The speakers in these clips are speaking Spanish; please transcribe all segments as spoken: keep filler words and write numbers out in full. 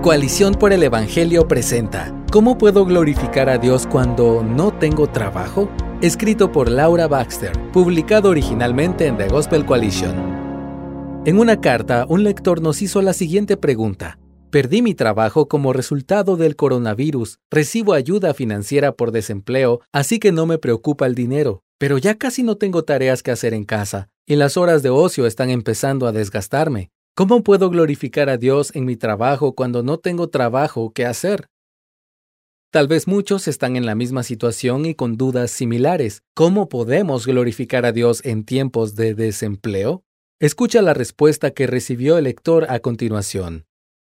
Coalición por el Evangelio presenta ¿Cómo puedo glorificar a Dios cuando no tengo trabajo? Escrito por Laura Baxter, publicado originalmente en The Gospel Coalition. En una carta, un lector nos hizo la siguiente pregunta. Perdí mi trabajo como resultado del coronavirus, recibo ayuda financiera por desempleo, así que no me preocupa el dinero, pero ya casi no tengo tareas que hacer en casa, y las horas de ocio están empezando a desgastarme. ¿Cómo puedo glorificar a Dios en mi trabajo cuando no tengo trabajo que hacer? Tal vez muchos están en la misma situación y con dudas similares. ¿Cómo podemos glorificar a Dios en tiempos de desempleo? Escucha la respuesta que recibió el lector a continuación.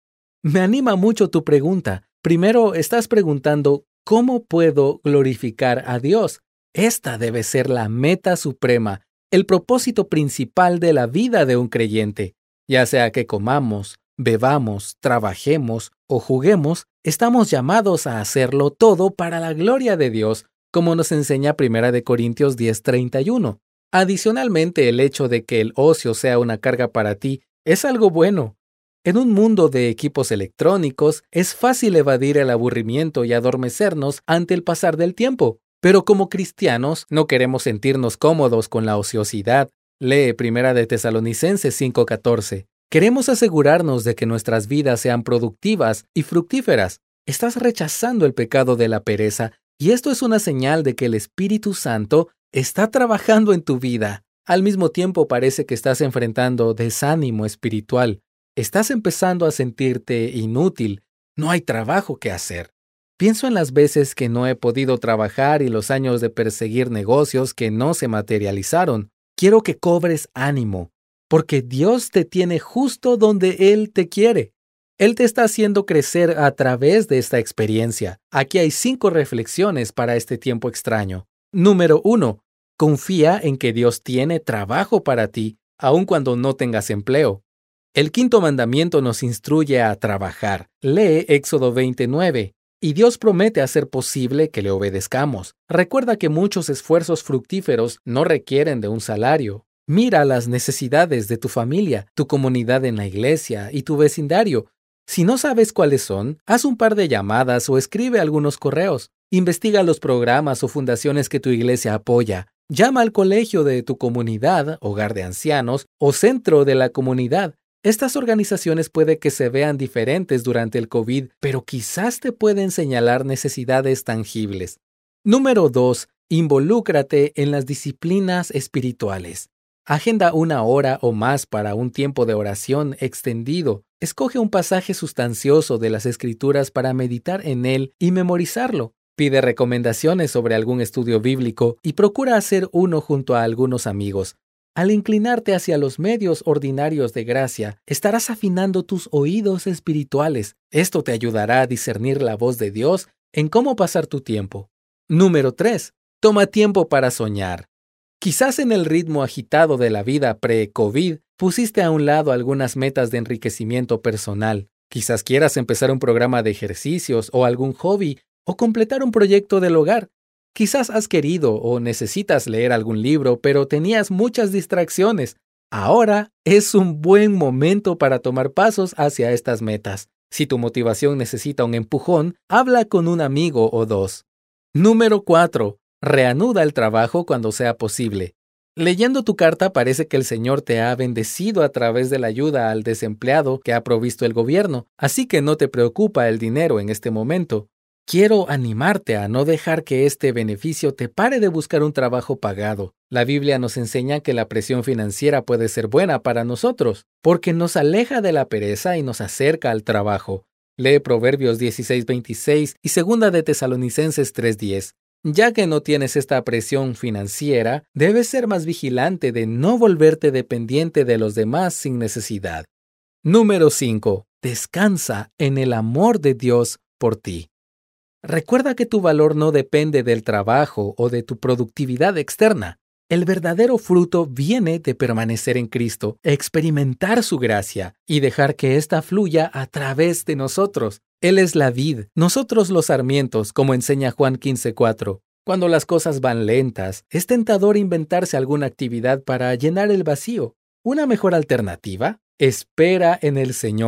Me anima mucho tu pregunta. Primero, estás preguntando, ¿cómo puedo glorificar a Dios? Esta debe ser la meta suprema, el propósito principal de la vida de un creyente. Ya sea que comamos, bebamos, trabajemos o juguemos, estamos llamados a hacerlo todo para la gloria de Dios, como nos enseña Primera de Corintios diez treinta y uno. Adicionalmente, el hecho de que el ocio sea una carga para ti es algo bueno. En un mundo de equipos electrónicos, es fácil evadir el aburrimiento y adormecernos ante el pasar del tiempo. Pero como cristianos, no queremos sentirnos cómodos con la ociosidad. Lee Primera de Tesalonicenses cinco catorce. Queremos asegurarnos de que nuestras vidas sean productivas y fructíferas. Estás rechazando el pecado de la pereza, y esto es una señal de que el Espíritu Santo está trabajando en tu vida. Al mismo tiempo parece que estás enfrentando desánimo espiritual. Estás empezando a sentirte inútil. No hay trabajo que hacer. Pienso en las veces que no he podido trabajar y los años de perseguir negocios que no se materializaron. Quiero que cobres ánimo, porque Dios te tiene justo donde Él te quiere. Él te está haciendo crecer a través de esta experiencia. Aquí hay cinco reflexiones para este tiempo extraño. Número uno. Confía en que Dios tiene trabajo para ti, aun cuando no tengas empleo. El quinto mandamiento nos instruye a trabajar. Lee Éxodo veintinueve. Y Dios promete hacer posible que le obedezcamos. Recuerda que muchos esfuerzos fructíferos no requieren de un salario. Mira las necesidades de tu familia, tu comunidad en la iglesia y tu vecindario. Si no sabes cuáles son, haz un par de llamadas o escribe algunos correos. Investiga los programas o fundaciones que tu iglesia apoya. Llama al colegio de tu comunidad, hogar de ancianos o centro de la comunidad. Estas organizaciones puede que se vean diferentes durante el COVID, pero quizás te pueden señalar necesidades tangibles. Número dos. Involúcrate en las disciplinas espirituales. Agenda una hora o más para un tiempo de oración extendido. Escoge un pasaje sustancioso de las Escrituras para meditar en él y memorizarlo. Pide recomendaciones sobre algún estudio bíblico y procura hacer uno junto a algunos amigos. Al inclinarte hacia los medios ordinarios de gracia, estarás afinando tus oídos espirituales. Esto te ayudará a discernir la voz de Dios en cómo pasar tu tiempo. Número tres. Toma tiempo para soñar. Quizás en el ritmo agitado de la vida pre-COVID, pusiste a un lado algunas metas de enriquecimiento personal. Quizás quieras empezar un programa de ejercicios o algún hobby o completar un proyecto del hogar. Quizás has querido o necesitas leer algún libro, pero tenías muchas distracciones. Ahora es un buen momento para tomar pasos hacia estas metas. Si tu motivación necesita un empujón, habla con un amigo o dos. Número cuatro. Reanuda el trabajo cuando sea posible. Leyendo tu carta parece que el Señor te ha bendecido a través de la ayuda al desempleado que ha provisto el gobierno, así que no te preocupa el dinero en este momento. Quiero animarte a no dejar que este beneficio te pare de buscar un trabajo pagado. La Biblia nos enseña que la presión financiera puede ser buena para nosotros, porque nos aleja de la pereza y nos acerca al trabajo. Lee Proverbios dieciséis veintiséis y Segunda de Tesalonicenses tres diez. Ya que no tienes esta presión financiera, debes ser más vigilante de no volverte dependiente de los demás sin necesidad. Número cinco. Descansa en el amor de Dios por ti. Recuerda que tu valor no depende del trabajo o de tu productividad externa. El verdadero fruto viene de permanecer en Cristo, experimentar su gracia y dejar que ésta fluya a través de nosotros. Él es la vid, nosotros los sarmientos, como enseña Juan quince cuatro. Cuando las cosas van lentas, es tentador inventarse alguna actividad para llenar el vacío. ¿Una mejor alternativa? Espera en el Señor.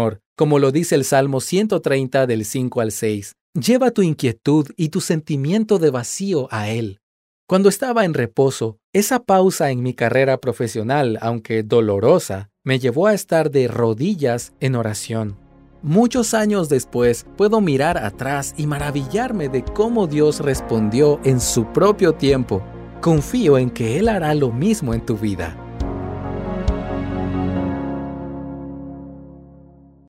Como lo dice el Salmo ciento treinta del cinco al seis, lleva tu inquietud y tu sentimiento de vacío a Él. Cuando estaba en reposo, esa pausa en mi carrera profesional, aunque dolorosa, me llevó a estar de rodillas en oración. Muchos años después, puedo mirar atrás y maravillarme de cómo Dios respondió en su propio tiempo. Confío en que Él hará lo mismo en tu vida.